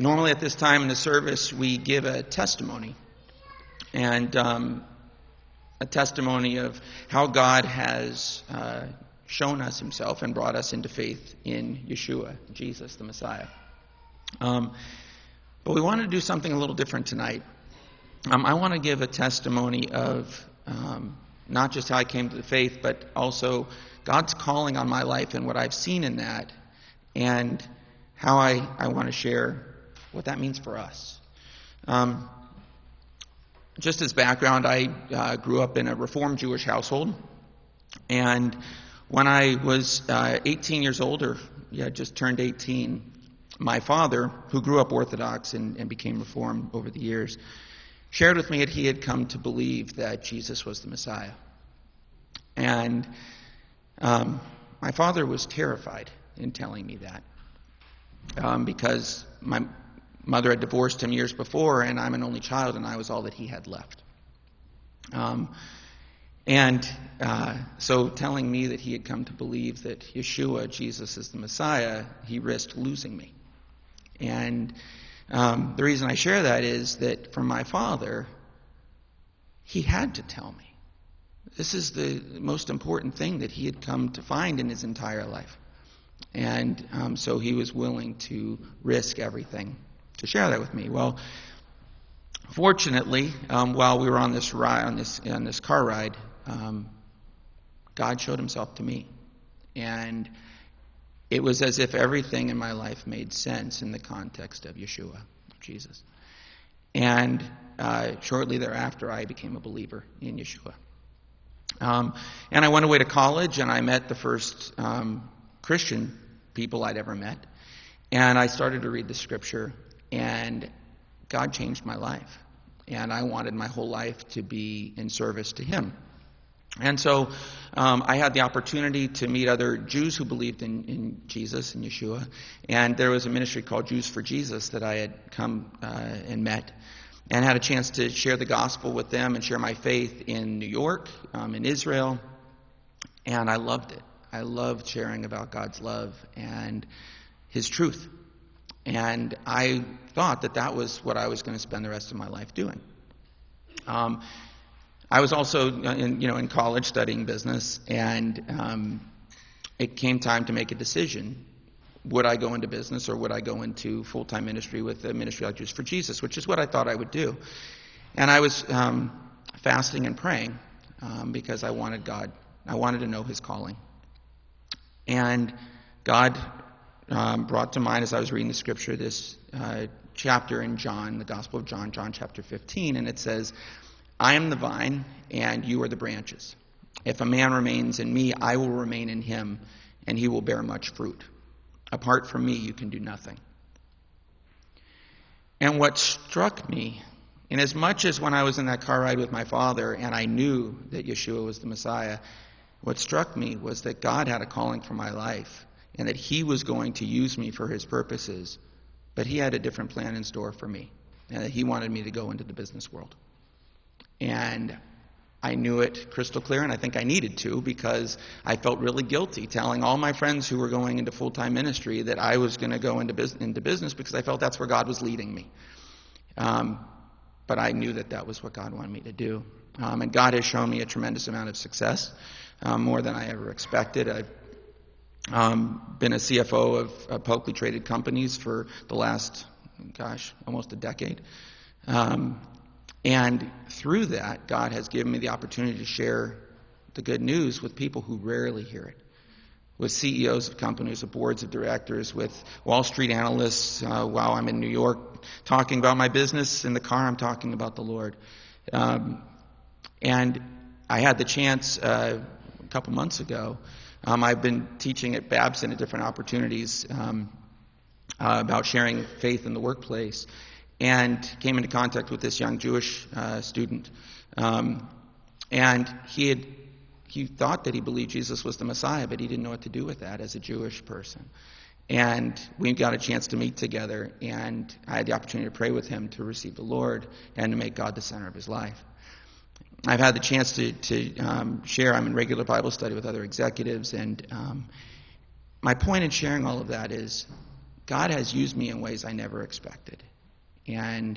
Normally at this time in the service, we give a testimony, and a testimony of how God has shown us himself and brought us into faith in Yeshua, Jesus, the Messiah. But we want to do something a little different tonight. I want to give a testimony of not just how I came to the faith, but also God's calling on my life and what I've seen in that, and how I want to share what that means for us. Just as background, I grew up in a Reformed Jewish household, and when I was 18 years old, just turned 18, my father, who grew up Orthodox and became Reformed over the years, shared with me that he had come to believe that Jesus was the Messiah. And my father was terrified in telling me that, because my mother had divorced him years before, and I'm an only child, and I was all that he had left. So telling me that he had come to believe that Yeshua, Jesus, is the Messiah, he risked losing me. And the reason I share that is that for my father, he had to tell me. This is the most important thing that he had come to find in his entire life. And so he was willing to risk everything to share that with me. Well, fortunately, while we were on this ride, on this car ride, God showed himself to me. And it was as if everything in my life made sense in the context of Yeshua, Jesus. And shortly thereafter, I became a believer in Yeshua. And I went away to college, and I met the first Christian people I'd ever met. And I started to read the Scripture, and God changed my life. And I wanted my whole life to be in service to Him. And so I had the opportunity to meet other Jews who believed in Jesus and Yeshua. And there was a ministry called Jews for Jesus that I had come and met, and had a chance to share the gospel with them and share my faith in New York, in Israel. And I loved it. I loved sharing about God's love and His truth. And I thought that that was what I was going to spend the rest of my life doing. I was also in college studying business, and it came time to make a decision. Would I go into business, or would I go into full-time ministry with a ministry like Jews for Jesus, which is what I thought I would do. And I was fasting and praying because I wanted to know His calling. And God brought to mind, as I was reading the Scripture, this chapter in John, the Gospel of John, John chapter 15, and it says, "I am the vine, and you are the branches. If a man remains in me, I will remain in him, and he will bear much fruit. Apart from me, you can do nothing." And what struck me, inasmuch as when I was in that car ride with my father, and I knew that Yeshua was the Messiah, what struck me was that God had a calling for my life, and that He was going to use me for His purposes, but He had a different plan in store for me, and that He wanted me to go into the business world. And I knew it crystal clear, and I think I needed to, because I felt really guilty telling all my friends who were going into full-time ministry that I was going to go into business, because I felt that's where God was leading me. But I knew that was what God wanted me to do. And God has shown me a tremendous amount of success, more than I ever expected. I've been a CFO of publicly traded companies for the last, almost a decade. And through that, God has given me the opportunity to share the good news with people who rarely hear it. With CEOs of companies, with boards of directors, with Wall Street analysts, while I'm in New York talking about my business. In the car, I'm talking about the Lord. And I had the chance a couple months ago. I've been teaching at Babson at different opportunities about sharing faith in the workplace, and came into contact with this young Jewish student. And he thought that he believed Jesus was the Messiah, but he didn't know what to do with that as a Jewish person. And we got a chance to meet together, and I had the opportunity to pray with him to receive the Lord and to make God the center of his life. I've had the chance to share. I'm in regular Bible study with other executives, and my point in sharing all of that is God has used me in ways I never expected. And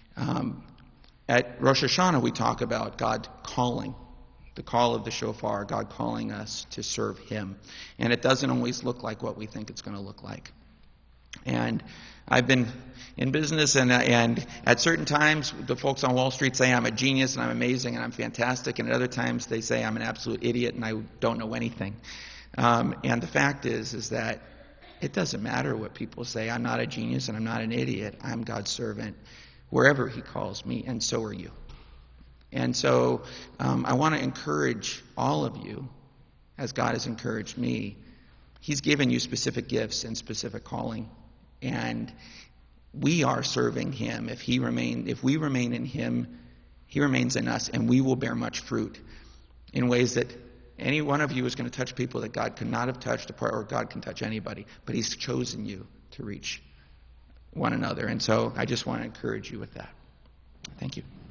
at Rosh Hashanah, we talk about God calling, the call of the shofar, God calling us to serve him. And it doesn't always look like what we think it's going to look like. And I've been in business, and at certain times, the folks on Wall Street say I'm a genius and I'm amazing and I'm fantastic, and at other times they say I'm an absolute idiot and I don't know anything. And the fact is that it doesn't matter what people say. I'm not a genius and I'm not an idiot. I'm God's servant wherever he calls me, and so are you. And so I want to encourage all of you, as God has encouraged me. He's given you specific gifts and specific calling, and we are serving him. If we remain in him, he remains in us, and we will bear much fruit in ways that any one of you is going to touch people that God could not have touched, or God can touch anybody, but he's chosen you to reach one another. And so I just want to encourage you with that. Thank you.